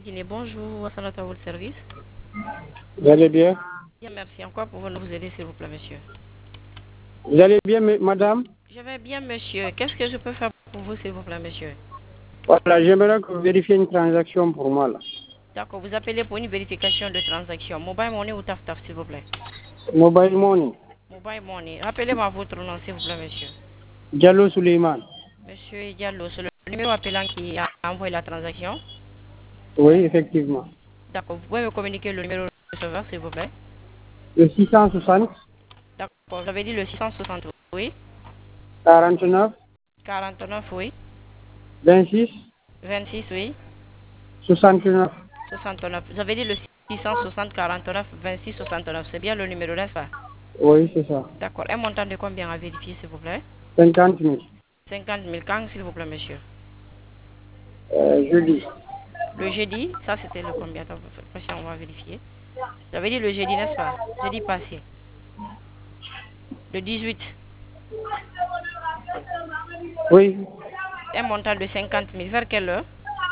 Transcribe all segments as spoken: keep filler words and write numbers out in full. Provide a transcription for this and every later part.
Guinée, bonjour, à votre service. Vous allez bien? Bien, merci. En quoi pouvons-nous vous aider, s'il vous plaît, monsieur? Vous allez bien, madame? Je vais bien, monsieur. Qu'est-ce que je peux faire pour vous, s'il vous plaît, monsieur? Voilà, j'aimerais que vous vérifiez une transaction pour moi, là. D'accord, vous appelez pour une vérification de transaction. Mobile Money ou Taf Taf, s'il vous plaît? Mobile Money. Mobile Money. Rappelez-moi votre nom, s'il vous plaît, monsieur. Diallo Suleiman. Monsieur Diallo, c'est le numéro appelant qui a envoyé la transaction. Oui, effectivement. D'accord, vous pouvez me communiquer le numéro de receveur, s'il vous plaît? Le six cent soixante, D'accord, vous avez dit le six cent soixante, oui. quarante-neuf, quarante-neuf, oui. vingt-six, vingt-six, oui. soixante-neuf. soixante-neuf. Vous avez dit le six cent soixante, quarante-neuf, vingt-six, soixante-neuf. C'est bien le numéro, n'est-ce pas? Oui, c'est ça. D'accord. Un montant de combien à vérifier, s'il vous plaît? cinquante mille. cinquante mille. Quand, s'il vous plaît, monsieur? Euh, jeudi. Le jeudi, ça c'était le combien? Attends, patient, on va vérifier. Vous avez dit le jeudi, n'est-ce pas? Jeudi passé. Le dix-huit. Oui. Un montant de cinquante mille. Vers quelle heure?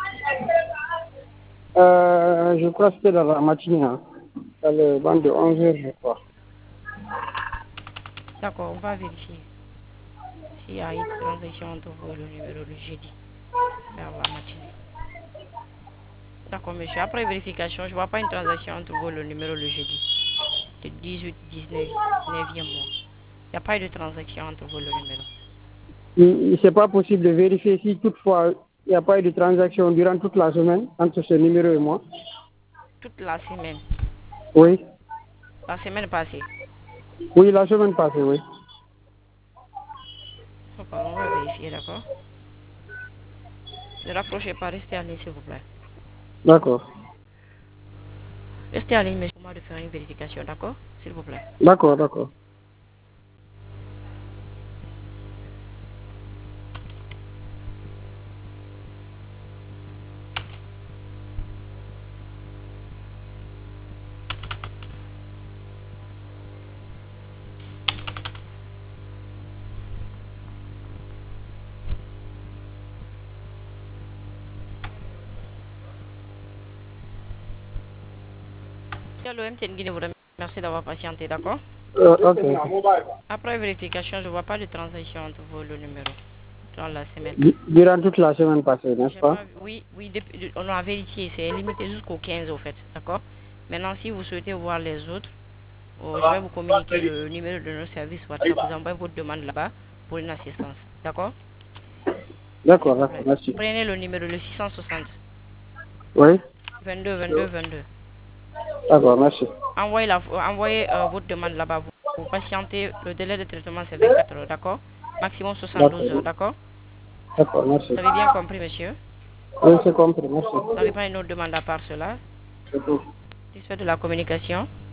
Euh, je crois que c'était dans la matinée, hein. Dans le banc de onze heures, je crois. D'accord, on va vérifier. S'il y a une transaction entre vous et le numéro le jeudi, vers la matinée. D'accord, monsieur. Après vérification, je ne vois pas une transaction entre vous et le numéro le jeudi. Le dix-huit, dix-neuf, neuvième mois. Il n'y a pas eu de transaction entre vous et le numéro. Il n'est pas possible de vérifier si toutefois il n'y a pas eu de transaction durant toute la semaine entre ce numéro et moi. Toute la semaine. Oui. La semaine passée. Oui, la semaine passée, oui. D'accord, on va vérifier, d'accord? Ne rapprochez pas, restez en ligne, s'il vous plaît. D'accord. Restez en ligne, mais c'est moi de faire une vérification, d'accord? S'il vous plaît. D'accord, d'accord. Diallo M T N Guinée vous remercie d'avoir patienté, d'accord? Euh, ok. Après vérification, je ne vois pas de transaction entre vous et le numéro dans la semaine. Du- Durant toute la semaine passée, n'est-ce J'ai pas? pas, oui, oui, depuis- on a vérifié, c'est limité jusqu'au quinze au fait, d'accord? Maintenant, si vous souhaitez voir les autres, oh, je vais vous communiquer le numéro de nos services WhatsApp. Vous envoyez votre demande là-bas pour une assistance, d'accord? S'il D'accord, vous d'accord, plaît. merci. Prenez le numéro, le six cent soixante, Oui? vingt-deux, vingt-deux, vingt-deux. D'accord, merci. Envoyez, la, envoyez euh, votre demande là-bas. Vous, vous patientez, le délai de traitement c'est vingt-quatre heures, d'accord? Maximum soixante-douze heures, D'accord, d'accord? d'accord, merci. Vous avez bien compris, monsieur? Oui, c'est compris, merci. Vous n'avez pas une autre demande à part cela? C'est tout. Satisfait de la communication?